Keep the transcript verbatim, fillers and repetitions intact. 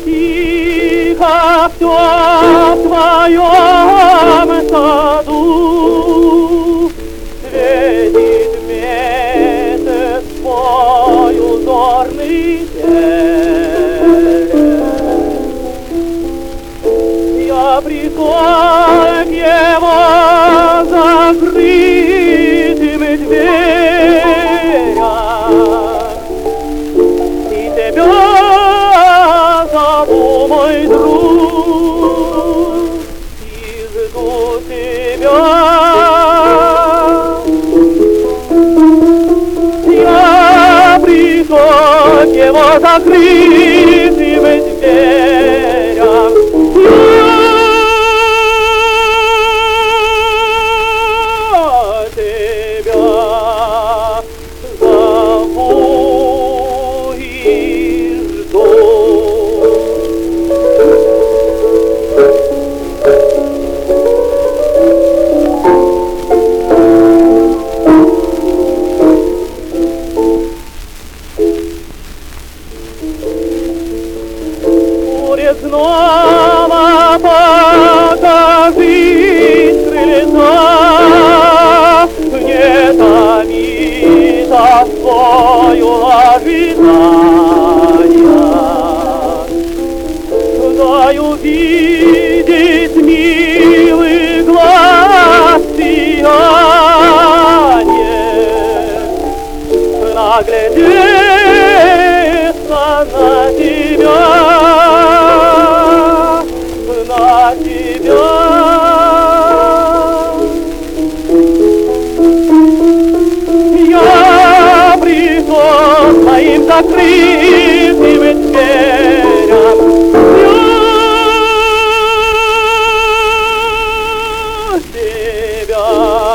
тихо все в твоем саду. Светит месяц свой узорный день. Я пришел к его закрытым дверям, и тебя зову, мой друг, и жду тебя. Я пришел к его закрытым дверям. Снова покажись крыльца, не томи тоскою ожидания. Дай увидеть милый глаз сияние, наглядеться на тебя. На тебя. Я пришел к моим закрытым дверям. Я тебя.